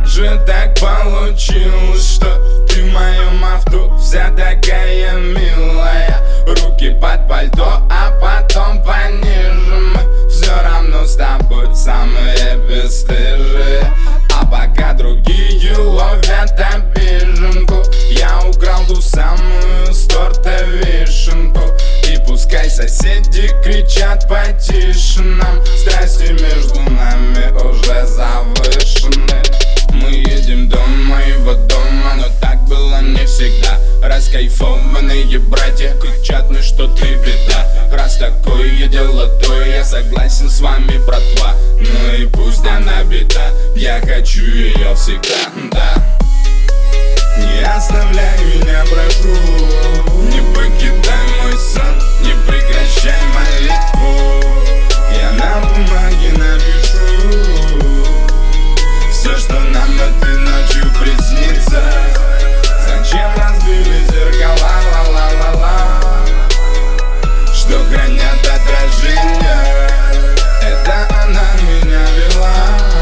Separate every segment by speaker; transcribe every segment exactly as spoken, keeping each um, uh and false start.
Speaker 1: же так получилось, что ты в моем авто вся такая милая? Руки под пальто, а потом пониже. Мы все равно с тобой самые бесстыжие. А пока другие ловят обиженку, я украл ту самую с торта вишенку. И пускай соседи кричат потише нам, страсти между нами уже завышены. Мы едем до моего дома, но так было не всегда. Раскайфованные братья кричат мне, что ты беда. Раз такое дело, то я согласен с вами, братва. Ну и пусть она беда, я хочу ее всегда, да. Не оставляй меня, прошу, не покидай мой сон, не прекращай молитву. Я на бумаге напишу все, что нам этой ночью приснится. Зачем разбили зеркала, ла-ла-ла-ла, что хранят отражения? Это она меня вела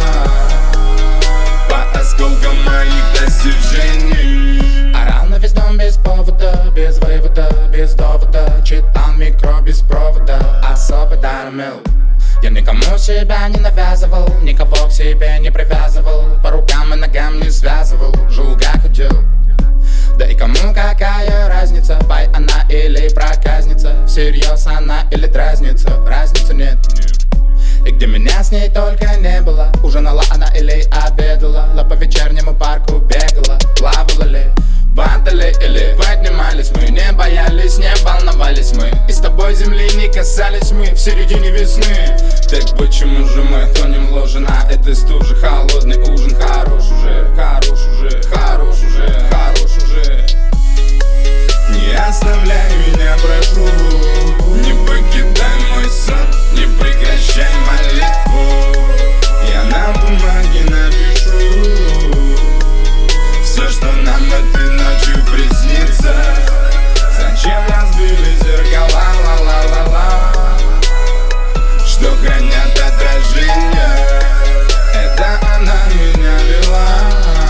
Speaker 1: по осколкам моих достижений.
Speaker 2: Орал на весь дом без повода, без вывода, без довода. Читал микро без провода, особый дар имел. Я никому себя не навязывал, никого к себе не привязывал, по рукам и ногам не связывал, жулга ходил. Да и кому какая разница, пай она или проказница, всерьез она или дразнится, разницы нет. И где меня с ней только не было, ужинала она или обедала, по вечернему парку бегала, плавала ли, падали или поднимались мы, не боялись, не волновались мы, и с тобой земли не касались мы в середине весны.
Speaker 1: Так почему же мы тонем в ложе на этой стуже? Холодный ужин, хорош уже, хорош уже, хорош уже, хорош уже. Не оставляй меня, прошу, не покидай мой сон, не прекращай молитву. Я на бумаге напишу все, что нам этой ночью приснится. Зачем разбили зеркала, ла-ла-ла-ла, что хранят отражения? Это она меня вела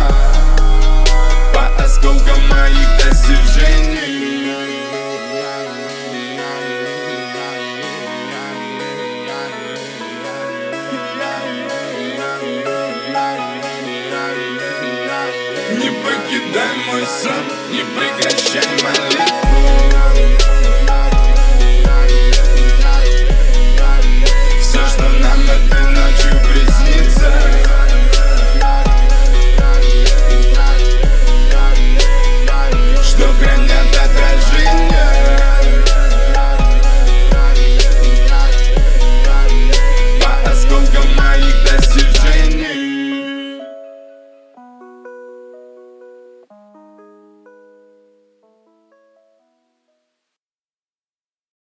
Speaker 1: по осколкам моих достижений. Не покидай мой сон, не прекращай молитву.